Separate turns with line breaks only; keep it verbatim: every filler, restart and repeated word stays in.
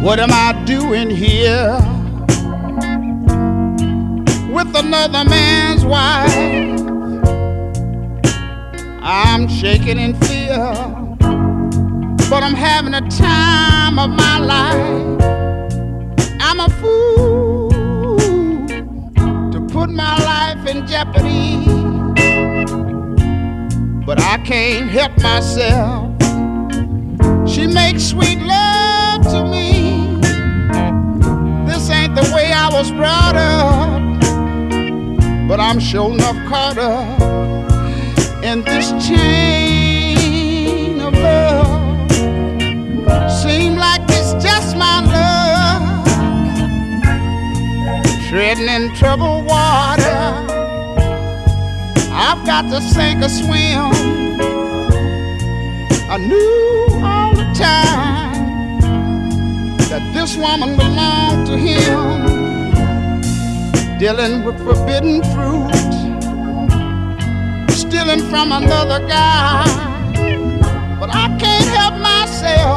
What am I doing here with another man's wife? I'm shaking in fear, but I'm having a time of my life. I'm a fool to put my life in jeopardy, but I can't help myself. She makes sweet love to me. This ain't the way I was brought up, but I'm sure enough caught up in this chain of love. Seem like it's just my love treading in troubled water. I've got to sink or swim. I knew all the time that this woman belonged to him, dealing with forbidden fruit, stealing from another guy. But I can't help myself.